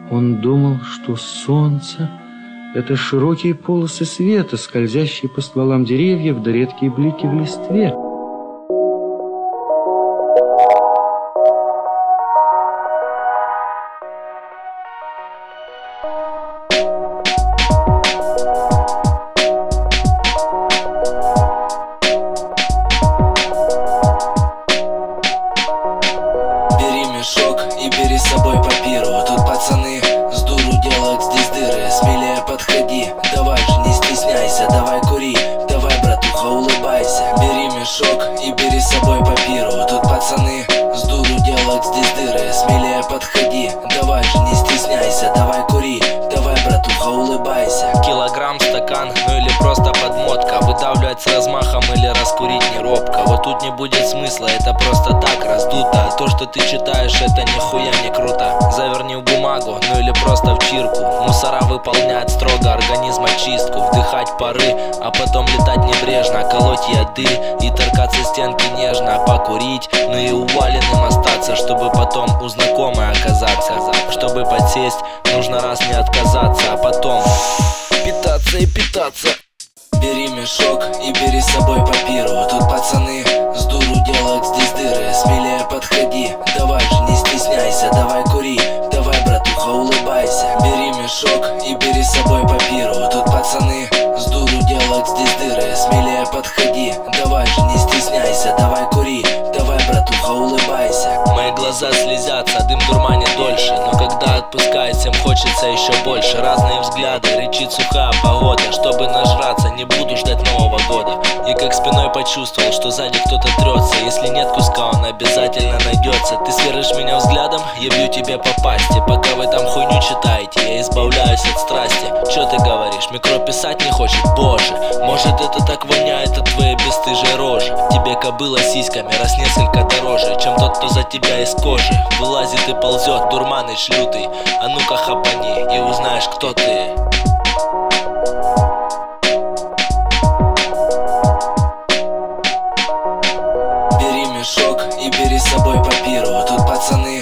Он думал, что солнце — это широкие полосы света, скользящие по стволам деревьев, да редкие блики в листве. Мешок и бери с собой папиру. Тут пацаны с дуру делают здесь дыры. Смелее подходи, давай же не стесняйся. Давай кури, давай, братуха, улыбайся. Бери мешок и бери с собой папиру. Тут пацаны с дуру делают здесь дыры. Смелее подходи, давай же не стесняйся. Давай кури, давай, братуха, улыбайся. Килограмм, стакан, ну или просто подмотка. Выдавливать с размахом или раскурить не робко. Вот тут не будет смысла, это просто так раздуто. А то, что ты читаешь, это нихуя не круто. Заверни в бумагу, ну или просто в чирку. Мусора выполнять строго организм очистку. Вдыхать пары, а потом летать небрежно. Колоть яды и торкаться стенки нежно. Покурить, ну и уваленным остаться, чтобы потом у знакомой оказаться. Чтобы подсесть, нужно раз не отказаться, а потом питаться и питаться. Бери мешок и бери с собой папиру. Тут пацаны с дуру делают здесь дыры. Смелее подходи, давай же не стесняйся. Давай кури, давай, братуха, улыбайся. Бери мешок и бери с собой папиру. Тут пацаны с дуру делают здесь дыры. Смелее подходи, давай же не стесняйся. Давай кури, давай, братуха, улыбайся. Мои глаза слезятся, дым дурманит дольше. Но когда отпускает, всем хочется еще больше. Разные взгляды, рычит сухая погода. Чтобы нажраться, не буду ждать Нового года. И как спиной почувствовал, что сзади кто-то трется. Если нет куска, он обязательно найдется. Ты сверлишь меня взглядом, я бью тебе по пасти. Пока вы там хуйню читаете, я избавляюсь от страсти. Чё ты говоришь, микро писать не хочет? Боже, может это так воняет от твоей бесстыжей рожи. Тебе кобыла сиськами раз несколько дороже, чем тот, кто за тебя из кожи вылазит и ползет, дурманыч лютый. А ну-ка хапани и узнаешь, кто ты. Бери мешок и бери с собой папиру. Тут пацаны